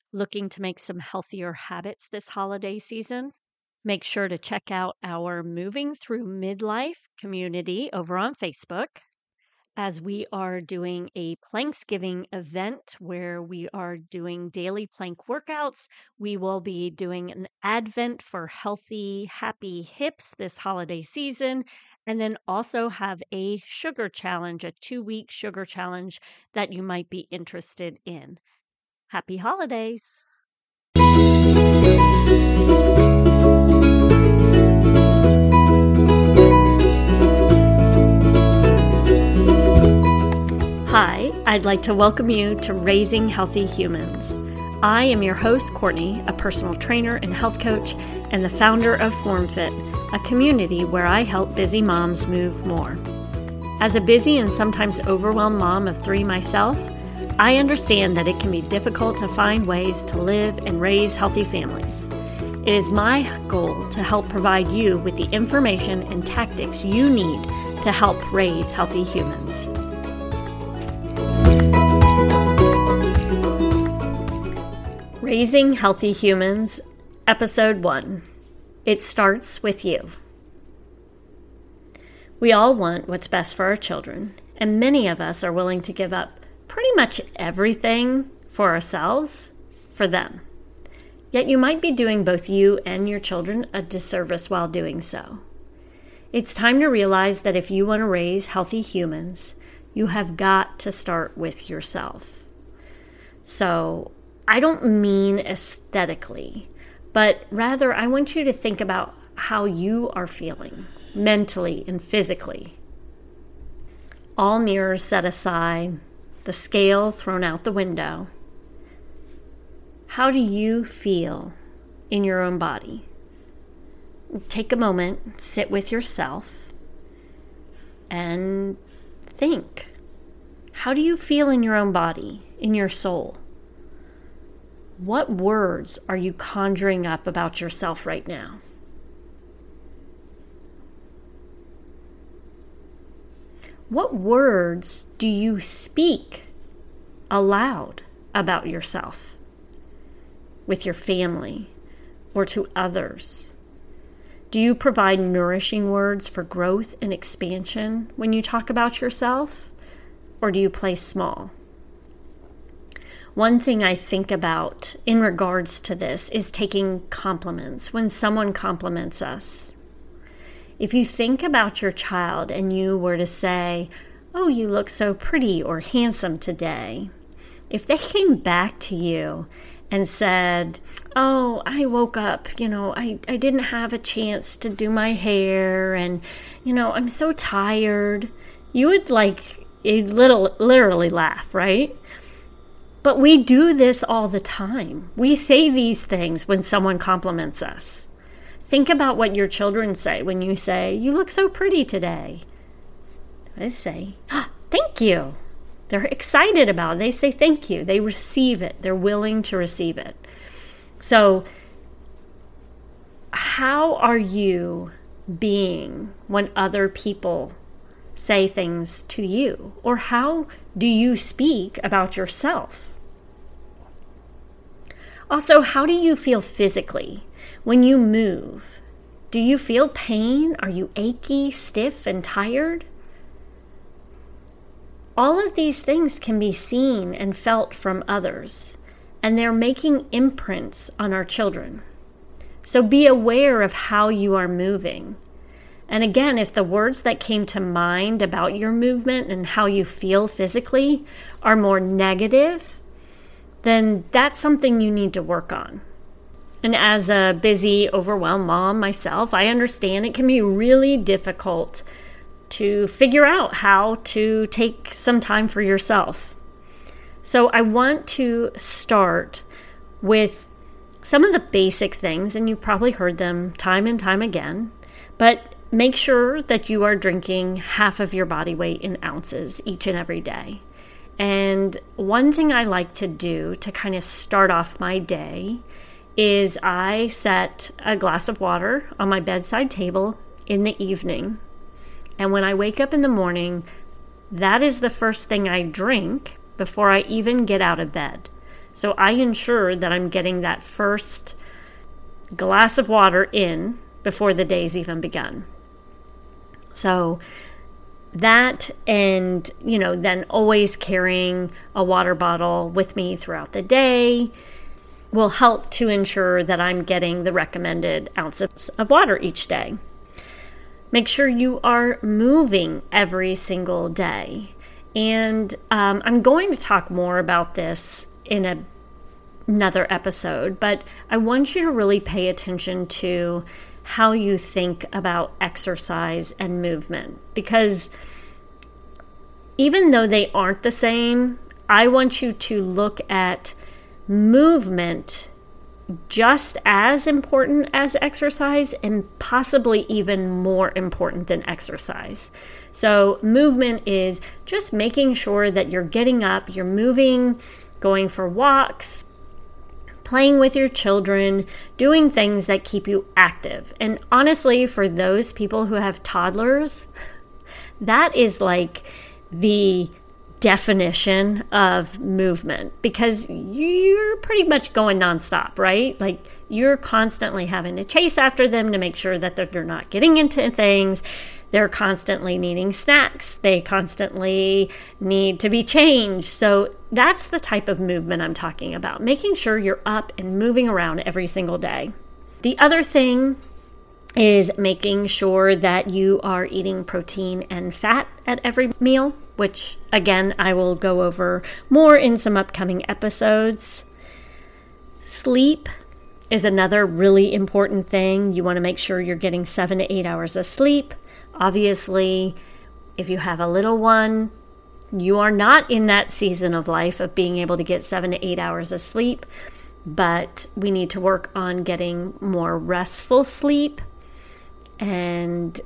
Looking to make some healthier habits this holiday season? Make sure to check out our Moving Through Midlife community over on Facebook, as we are doing a Planksgiving event where we are doing daily plank workouts. We will be doing an Advent for healthy, happy hips this holiday season, and then also have a sugar challenge, a 2-week sugar challenge that you might be interested in. Happy holidays! Hi, I'd like to welcome you to Raising Healthy Humans. I am your host, Courtney, a personal trainer and health coach, and the founder of FormFit, a community where I help busy moms move more. As a busy and sometimes overwhelmed mom of 3 myself, I understand that it can be difficult to find ways to live and raise healthy families. It is my goal to help provide you with the information and tactics you need to help raise healthy humans. Raising Healthy Humans, Episode 1. It starts with you. We all want what's best for our children, and many of us are willing to give up pretty much everything for ourselves, for them. Yet you might be doing both you and your children a disservice while doing so. It's time to realize that if you want to raise healthy humans, you have got to start with yourself. So, I don't mean aesthetically, but rather I want you to think about how you are feeling, mentally and physically. All mirrors set aside, the scale thrown out the window. How do you feel in your own body? Take a moment, sit with yourself, and think. How do you feel in your own body, in your soul? What words are you conjuring up about yourself right now? What words do you speak aloud about yourself with your family or to others? Do you provide nourishing words for growth and expansion when you talk about yourself, or do you play small? One thing I think about in regards to this is taking compliments when someone compliments us. If you think about your child and you were to say, "Oh, you look so pretty or handsome today," if they came back to you and said, "Oh, I woke up, I didn't have a chance to do my hair and, I'm so tired," you would literally laugh, right? But we do this all the time. We say these things when someone compliments us. Think about what your children say when you say, "You look so pretty today." They say, "Thank you." They're excited about it. They say thank you. They receive it. They're willing to receive it. So, how are you being when other people say things to you? Or how do you speak about yourself? Also, how do you feel physically when you move? Do you feel pain? Are you achy, stiff, and tired? All of these things can be seen and felt from others, and they're making imprints on our children. So be aware of how you are moving. And again, if the words that came to mind about your movement and how you feel physically are more negative, then that's something you need to work on. And as a busy, overwhelmed mom myself, I understand it can be really difficult to figure out how to take some time for yourself. So I want to start with some of the basic things, and you've probably heard them time and time again, but make sure that you are drinking half of your body weight in ounces each and every day. And one thing I like to do to kind of start off my day is I set a glass of water on my bedside table in the evening. And when I wake up in the morning, that is the first thing I drink before I even get out of bed. So I ensure that I'm getting that first glass of water in before the day's even begun. So that, and, then always carrying a water bottle with me throughout the day will help to ensure that I'm getting the recommended ounces of water each day. Make sure you are moving every single day. And I'm going to talk more about this in another episode, but I want you to really pay attention to how you think about exercise and movement, because even though they aren't the same, I want you to look at movement just as important as exercise, and possibly even more important than exercise. So movement is just making sure that you're getting up, you're moving, going for walks, playing with your children, doing things that keep you active. And honestly, for those people who have toddlers, that is like the definition of movement, because you're pretty much going nonstop, right? Like, you're constantly having to chase after them to make sure that they're not getting into things. They're constantly needing snacks. They constantly need to be changed. So that's the type of movement I'm talking about, making sure you're up and moving around every single day. The other thing is making sure that you are eating protein and fat at every meal, which, again, I will go over more in some upcoming episodes. Sleep is another really important thing. You want to make sure you're getting 7 to 8 hours of sleep. Obviously, if you have a little one, you are not in that season of life of being able to get 7 to 8 hours of sleep, but we need to work on getting more restful sleep and,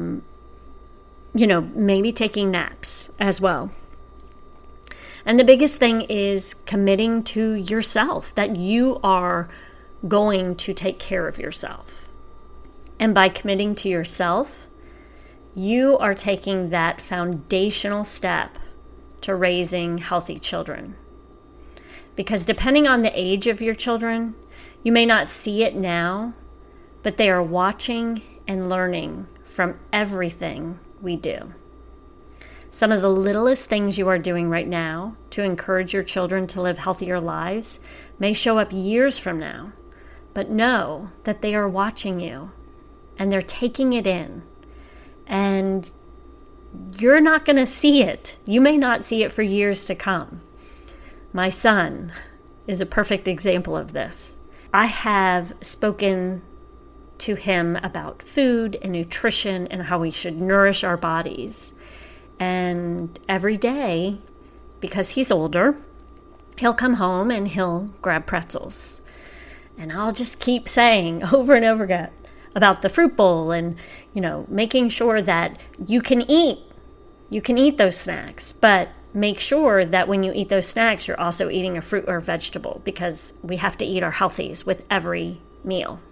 maybe taking naps as well. And the biggest thing is committing to yourself, that you are going to take care of yourself. And by committing to yourself, you are taking that foundational step to raising healthy children. Because depending on the age of your children, you may not see it now, but they are watching and learning from everything we do. Some of the littlest things you are doing right now to encourage your children to live healthier lives may show up years from now, but know that they are watching you and they're taking it in. And you're not going to see it. You may not see it for years to come. My son is a perfect example of this. I have spoken to him about food and nutrition and how we should nourish our bodies. And every day, because he's older, he'll come home and he'll grab pretzels. And I'll just keep saying over and over again about the fruit bowl and, making sure that you can eat those snacks, but make sure that when you eat those snacks, you're also eating a fruit or a vegetable, because we have to eat our healthies with every meal.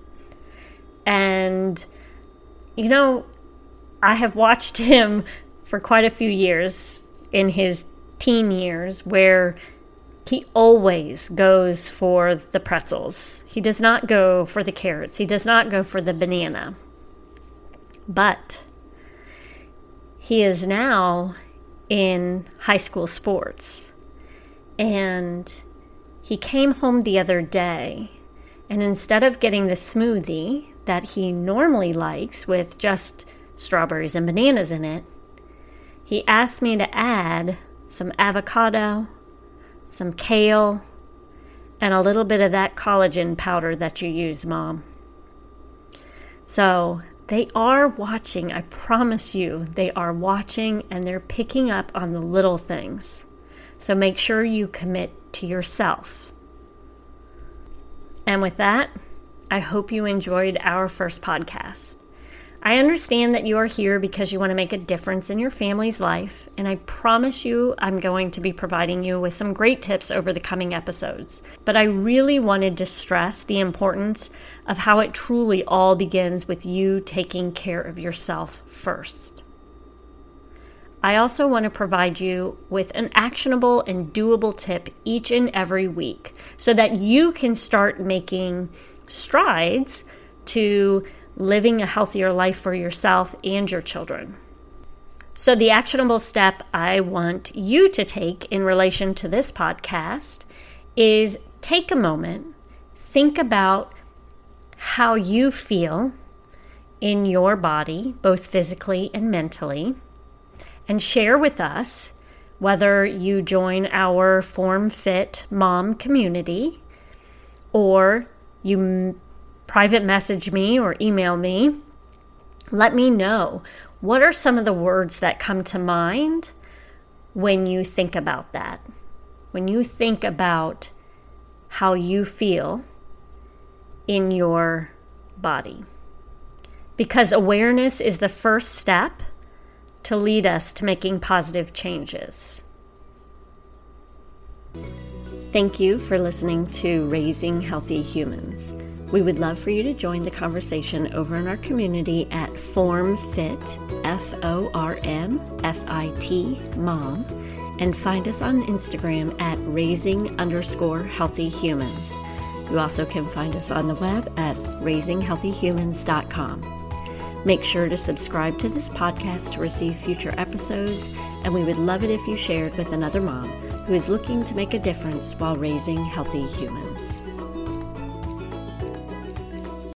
And, I have watched him for quite a few years in his teen years where he always goes for the pretzels. He does not go for the carrots. He does not go for the banana. But he is now in high school sports. And he came home the other day, and instead of getting the smoothie that he normally likes with just strawberries and bananas in it, he asked me to add some avocado, some kale, and a little bit of that collagen powder that you use, Mom. So they are watching. I promise you, they are watching, and they're picking up on the little things. So make sure you commit to yourself. And with that, I hope you enjoyed our first podcast. I understand that you are here because you want to make a difference in your family's life, and I promise you I'm going to be providing you with some great tips over the coming episodes. But I really wanted to stress the importance of how it truly all begins with you taking care of yourself first. I also want to provide you with an actionable and doable tip each and every week so that you can start making strides to living a healthier life for yourself and your children. So the actionable step I want you to take in relation to this podcast is take a moment, think about how you feel in your body, both physically and mentally, and share with us whether you join our Form Fit Mom community or you private message me or email me. Let me know, what are some of the words that come to mind when you think about that? When you think about how you feel in your body. Because awareness is the first step to lead us to making positive changes. Thank you for listening to Raising Healthy Humans. We would love for you to join the conversation over in our community at FormFit, FormFit Mom, and find us on Instagram at raising_healthy humans. You also can find us on the web at raisinghealthyhumans.com. Make sure to subscribe to this podcast to receive future episodes, and we would love it if you shared with another mom who is looking to make a difference while raising healthy humans.